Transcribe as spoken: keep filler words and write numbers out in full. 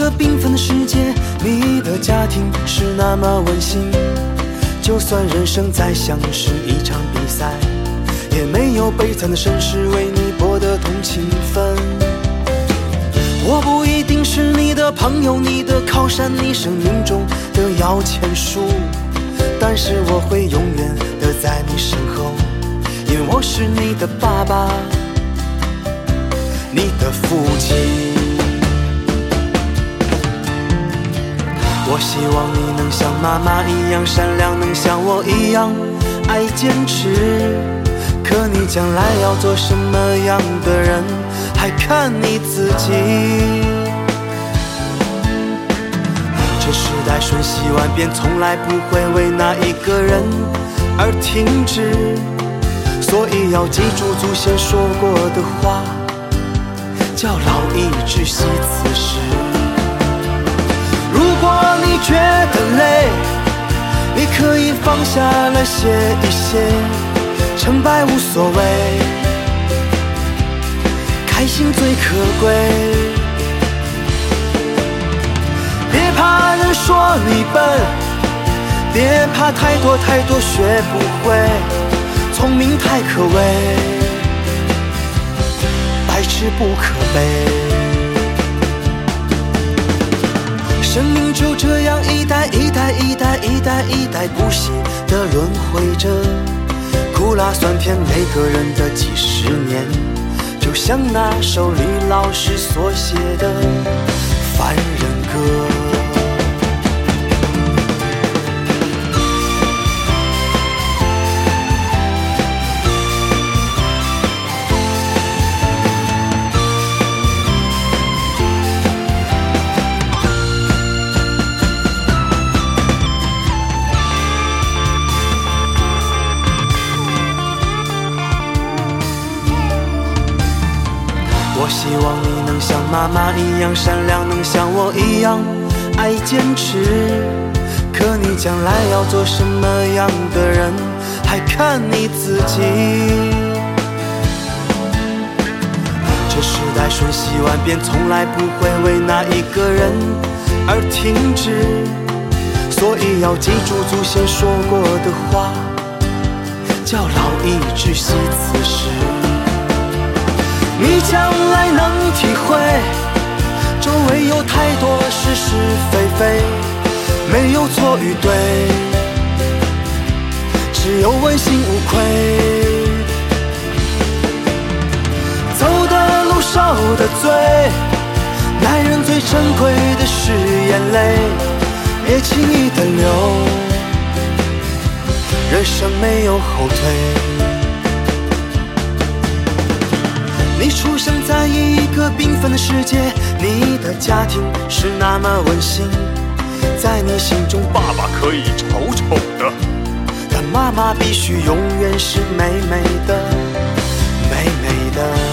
个缤纷的世界，你的家庭是那么温馨。就算人生再像是一场比赛，也没有悲惨的身世为你博得同情分。我不一定是你的朋友，你的靠山，你生命中的摇钱树，但是我会永远的在你身后，因为我是你的爸爸，你的父亲。我希望你能像妈妈一样善良，能像我一样爱坚持。可你将来要做什么样的人，还看你自己。这时代瞬息万变，从来不会为那一个人而停止，所以要记住祖先说过的话，叫劳逸之息此时。如果你觉得累，你可以放下来歇一歇，成败无所谓，开心最可贵。别怕人说你笨，别怕太多太多学不会，聪明太可畏，白痴不可悲。生命就这样一代一代一代一代一代不息地轮回着，苦辣酸甜每个人的几十年，就像那首李老师所写的凡人歌。我希望你能像妈妈一样善良，能像我一样爱坚持。可你将来要做什么样的人，还看你自己。这时代瞬息万变，从来不会为那一个人而停止，所以要记住祖先说过的话，叫劳逸之息此时。你将来能体会，周围有太多是是非非，没有错与对，只有问心无愧。走的路受的罪，男人最珍贵的是眼泪，别轻易的流，人生没有后退。你出生在一个缤纷的世界，你的家庭是那么温馨，在你心中爸爸可以丑丑的，但妈妈必须永远是美美的，美美的。